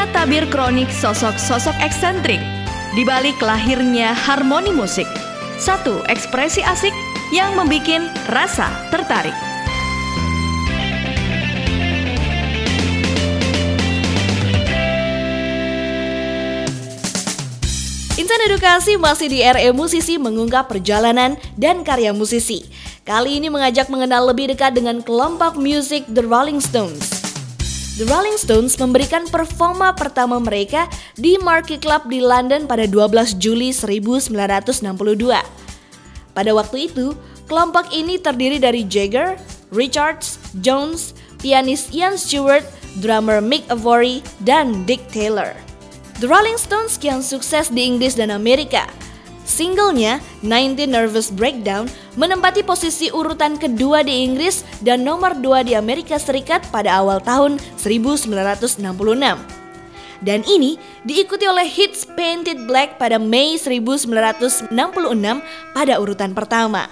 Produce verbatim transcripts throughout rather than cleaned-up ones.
Membuka tabir kronik sosok-sosok eksentrik di balik lahirnya harmoni musik. Satu ekspresi asik yang membikin rasa tertarik. Insan Edukasi masih di R E Musisi mengungkap perjalanan dan karya musisi. Kali ini mengajak mengenal lebih dekat dengan kelompok musik The Rolling Stones. The Rolling Stones memberikan performa pertama mereka di Marquee Club di London pada dua belas Juli seribu sembilan ratus enam puluh dua. Pada waktu itu, kelompok ini terdiri dari Jagger, Richards, Jones, pianis Ian Stewart, drummer Mick Avory, dan Dick Taylor. The Rolling Stones kian sukses di Inggris dan Amerika. Singlenya, nineteen Nervous Breakdown, menempati posisi urutan kedua di Inggris dan nomor dua di Amerika Serikat pada awal tahun seribu sembilan ratus enam puluh enam. Dan ini diikuti oleh hits Painted Black pada Mei seribu sembilan ratus enam puluh enam pada urutan pertama.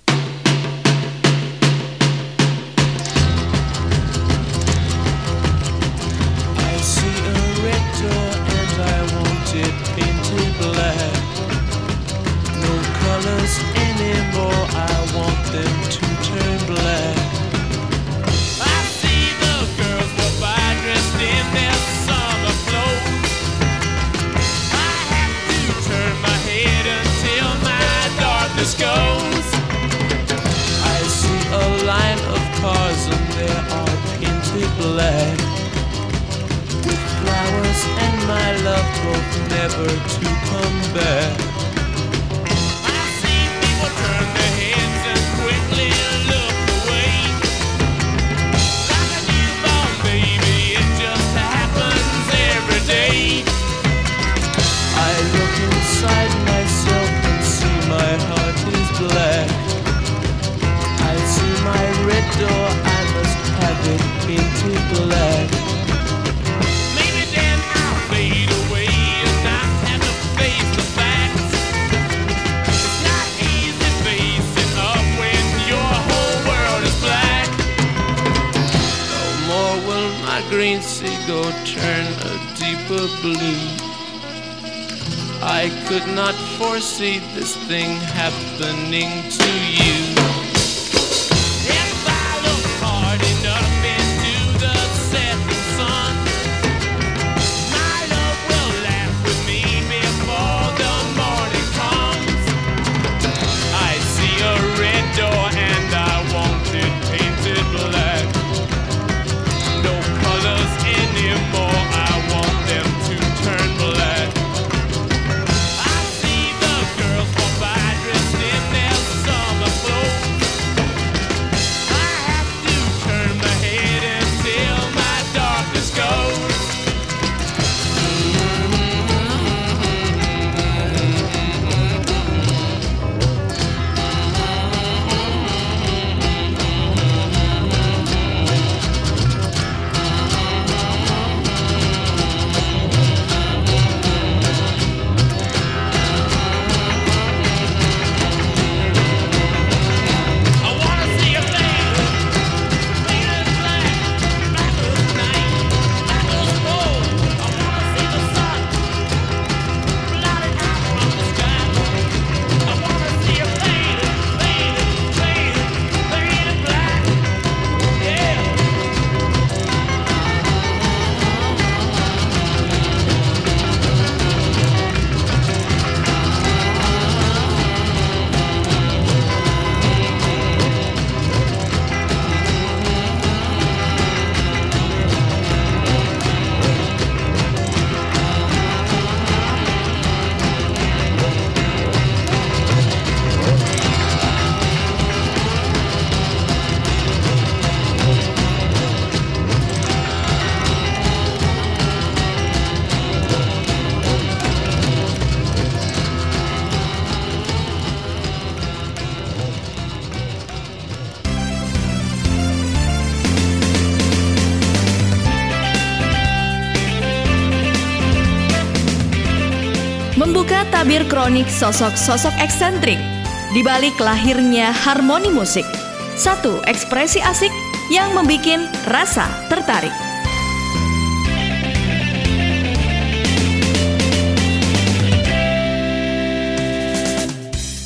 Anymore, I want them to turn black. I see the girls go by dressed in their summer clothes. I have to turn my head until my darkness goes. I see a line of cars and they are painted black, with flowers and my love both never to come back. Door, I must have it painted black. Maybe then I'll fade away and not have to face the facts. It's not easy facing up when your whole world is black. No more will my green seagull turn a deeper blue. I could not foresee this thing happening to you. Membuka tabir kronik sosok-sosok eksentrik di balik lahirnya harmoni musik. Satu ekspresi asik yang membikin rasa tertarik.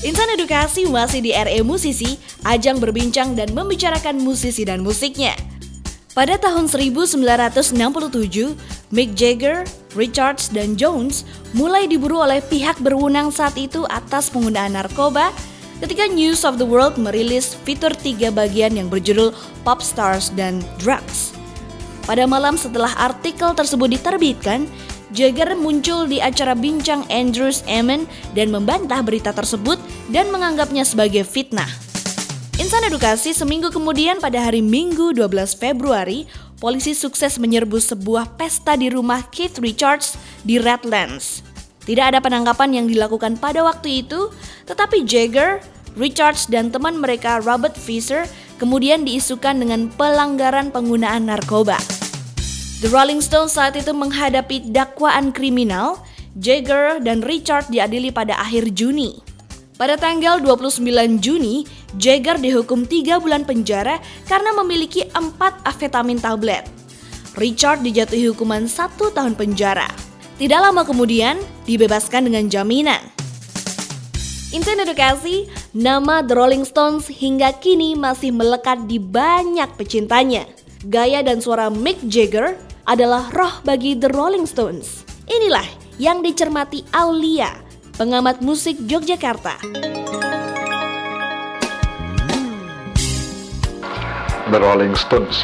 Insan Edukasi masih di R E Musisi, ajang berbincang dan membicarakan musisi dan musiknya. Pada tahun seribu sembilan ratus enam puluh tujuh, Mick Jagger, Richards, dan Jones mulai diburu oleh pihak berwenang saat itu atas penggunaan narkoba ketika News of the World merilis fitur tiga bagian yang berjudul Pop Stars dan Drugs. Pada malam setelah artikel tersebut diterbitkan, Jagger muncul di acara bincang Andrews Amen dan membantah berita tersebut dan menganggapnya sebagai fitnah. Insan Edukasi, seminggu kemudian pada hari Minggu dua belas Februari, polisi sukses menyerbu sebuah pesta di rumah Keith Richards di Redlands. Tidak ada penangkapan yang dilakukan pada waktu itu, tetapi Jagger, Richards, dan teman mereka Robert Fisher kemudian diisukan dengan pelanggaran penggunaan narkoba. The Rolling Stones saat itu menghadapi dakwaan kriminal. Jagger dan Richard diadili pada akhir Juni. Pada tanggal dua puluh sembilan Juni, Jagger dihukum tiga bulan penjara karena memiliki empat amfetamin tablet. Richard dijatuhi hukuman satu tahun penjara. Tidak lama kemudian, dibebaskan dengan jaminan. Insan Edukasi, nama The Rolling Stones hingga kini masih melekat di banyak pecintanya. Gaya dan suara Mick Jagger adalah roh bagi The Rolling Stones. Inilah yang dicermati Aulia, pengamat musik Yogyakarta. The Rolling Stones.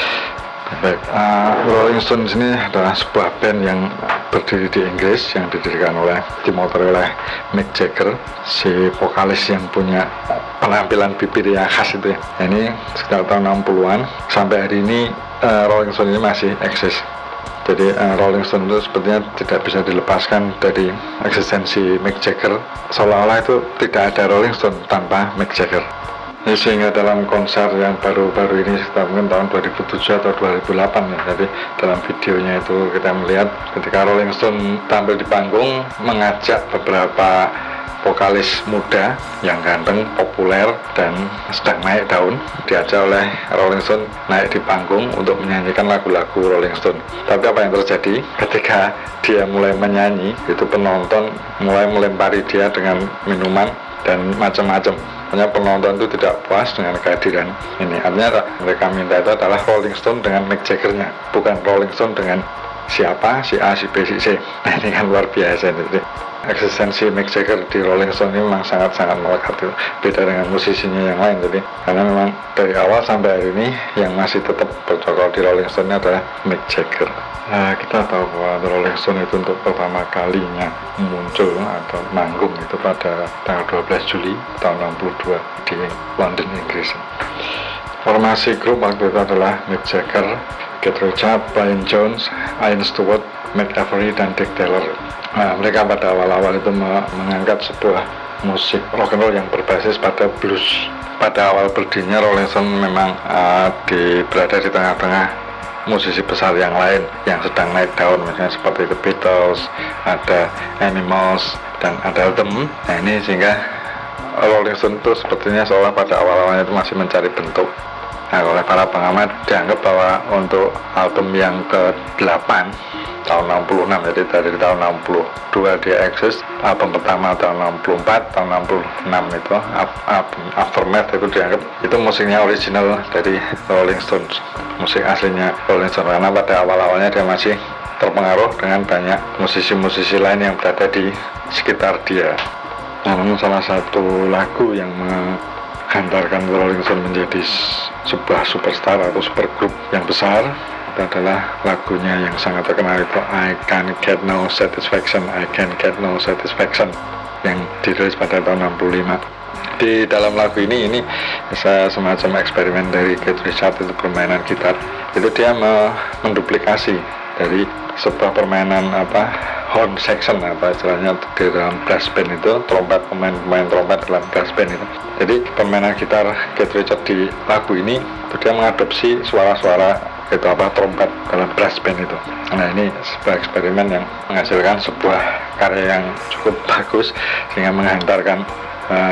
Baik, uh, Rolling Stones ini adalah sebuah band yang berdiri di Inggris yang didirikan oleh dimotori oleh Mick Jagger, si vokalis yang punya penampilan bibir yang khas itu ya. Ini sekitar tahun enam puluhan sampai hari ini uh, Rolling Stones ini masih eksis. Jadi uh, Rolling Stones itu sepertinya tidak bisa dilepaskan dari eksistensi Mick Jagger. Seolah-olah itu tidak ada Rolling Stones tanpa Mick Jagger. Ya, sehingga dalam konser yang baru-baru ini sekitar mungkin tahun dua ribu tujuh atau dua ribu delapan ya, jadi dalam videonya itu kita melihat ketika Rolling Stone tampil di panggung mengajak beberapa vokalis muda yang ganteng, populer, dan sedang naik daun, diajak oleh Rolling Stone naik di panggung untuk menyanyikan lagu-lagu Rolling Stone. Tapi apa yang terjadi ketika dia mulai menyanyi, itu penonton mulai melempari dia dengan minuman dan macam-macam. Hanya penonton itu tidak puas dengan kehadiran ini. Artinya mereka minta itu adalah Rolling Stone dengan Mick Jagger-nya, bukan Rolling Stone dengan siapa, si A, si B, si C. Nah ini kan luar biasa. Jadi eksistensi Mick Jagger di Rolling Stone ini memang sangat-sangat melekat, beda dengan musisinya yang lain. Jadi karena memang dari awal sampai hari ini yang masih tetap bercokol di Rolling Stone ini adalah Mick Jagger. Nah, kita tahu bahwa The Rolling Stone itu untuk pertama kalinya muncul atau manggung itu pada tanggal dua belas Juli tahun enam puluh dua di London, Inggris. Formasi grup waktu itu adalah Mick Jagger, Keith Richards, Brian Jones, Ian Stewart, Mick Avory, dan Dick Taylor. Nah, mereka pada awal-awal itu mengangkat sebuah musik rock and roll yang berbasis pada blues. Pada awal berdirinya Rolling Stone memang uh, di, berada di tengah-tengah musisi besar yang lain yang sedang naik daun, misalnya seperti The Beatles, ada Animals, dan ada Them. Nah ini sehingga Rolling Stone itu sepertinya seolah pada awal-awalnya itu masih mencari bentuk. Nah, oleh para pengamat dianggap bahwa untuk album yang ke delapan tahun enam puluh enam, jadi dari tahun enam puluh dua dia eksis, album pertama tahun enam puluh empat, tahun enam puluh enam itu album Aftermath itu dianggap itu musiknya original dari Rolling Stones, musik aslinya Rolling Stones, karena pada awal-awalnya dia masih terpengaruh dengan banyak musisi-musisi lain yang berada di sekitar dia. Nah, namun salah satu lagu yang menghantarkan Rolling Stone menjadi sebuah superstar atau supergroup yang besar itu adalah lagunya yang sangat terkenal itu I Can't Get No Satisfaction, I Can't Get No Satisfaction yang dirilis pada tahun enam puluh lima. Di dalam lagu ini ini saya semacam eksperimen dari Keith Richards, itu permainan gitar. Itu dia menduplikasi dari sebuah permainan apa horn section, apa istilahnya di dalam brass band itu, trompet, pemain-pemain trompet dalam brass band itu. Jadi permainan gitar Keith Richards di lagu ini itu dia mengadopsi suara-suara itu apa trompet dalam brass band itu. Nah ini sebuah eksperimen yang menghasilkan sebuah karya yang cukup bagus sehingga menghantarkan uh, Rolling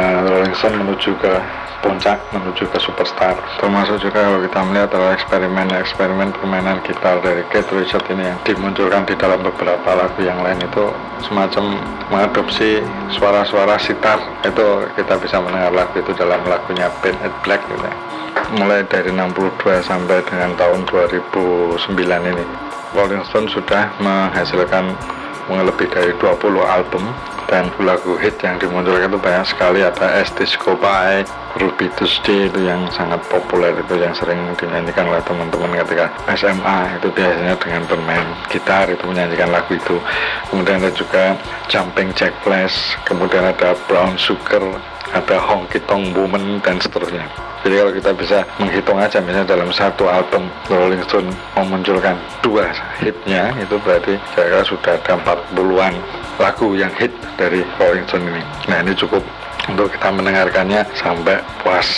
Rolling Stone menuju ke puncak, menuju ke superstar. Termasuk juga kalau kita melihat adalah eksperimen-eksperimen permainan gitar dari Keith Richards ini yang dimunculkan di dalam beberapa lagu yang lain itu semacam mengadopsi suara-suara sitar. Itu kita bisa mendengar lagu itu dalam lagunya Paint It Black gitu. Mulai dari enam puluh dua sampai dengan tahun dua ribu sembilan ini Rolling Stone sudah menghasilkan lebih dari dua puluh album, dan lagu hit yang dimunculkan itu banyak sekali. Ada As Disco Pie, Ruby Tuesday itu yang sangat populer, itu yang sering dinyanyikan oleh teman-teman ketika S M A, itu biasanya dengan bermain gitar itu menyanyikan lagu itu. Kemudian ada juga Jumping Jack Flash, kemudian ada Brown Sugar, ada Honky Tonk Woman, dan seterusnya. Jadi kalau kita bisa menghitung aja, misalnya dalam satu album Rolling Stone memunculkan dua hitnya, itu berarti kira-kira sudah ada empat puluhan lagu yang hit dari Rolling Stone ini. Nah, ini cukup untuk kita mendengarkannya sampai puas.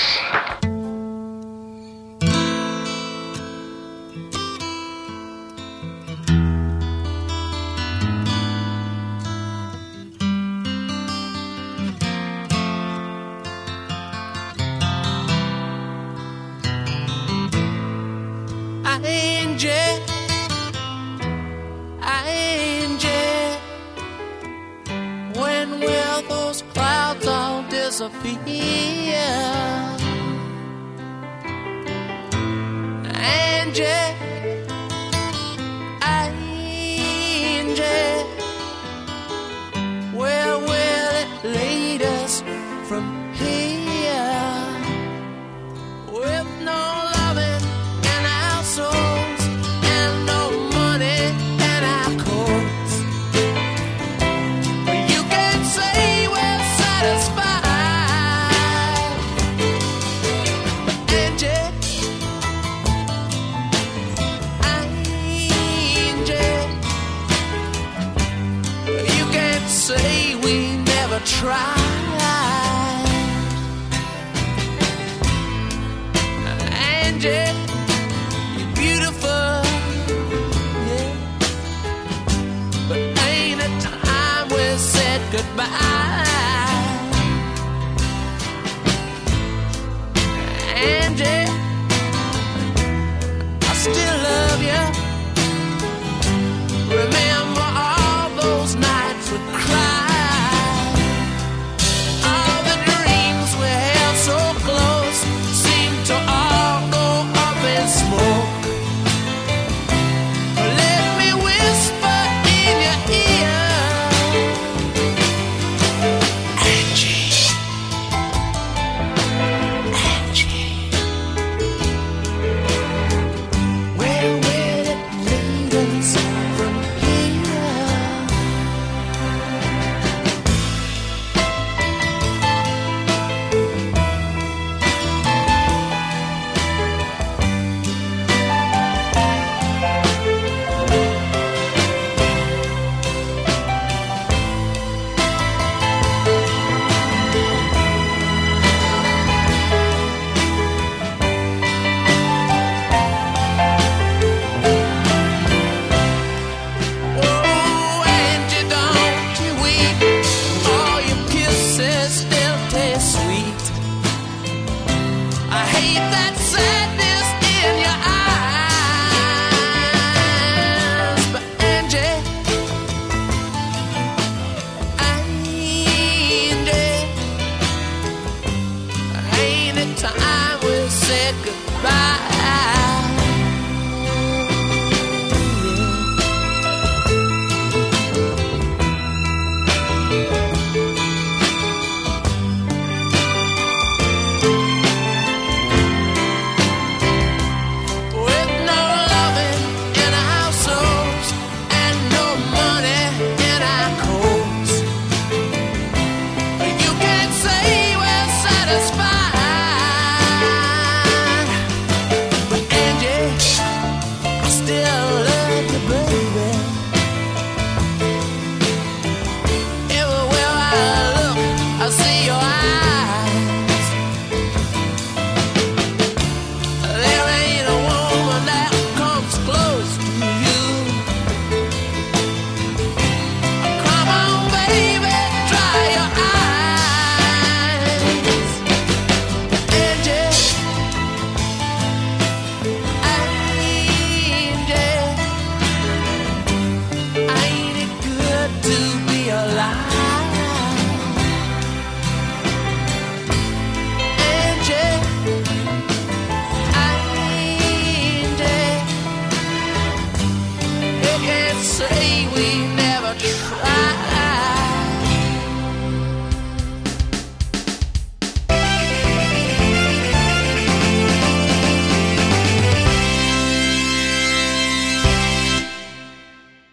Disappear, Angie, Angie, where will it lead us from here? With no loving in our souls and no money in our coats, you can say we're satisfied. Say we never tried, Angie, you're beautiful, yeah, but ain't it time we said goodbye, Angie, I still love you. Remember all those nights we cried, all the dreams we held so close seem to all go up in smoke. Let me whisper in your ear, Angie, Angie, where will it lead us from here? Oh, Angie, don't you weep, all your kisses still taste sweet. I hate that sadness in your eyes, but Angie, Angie, ain't it time we said goodbye?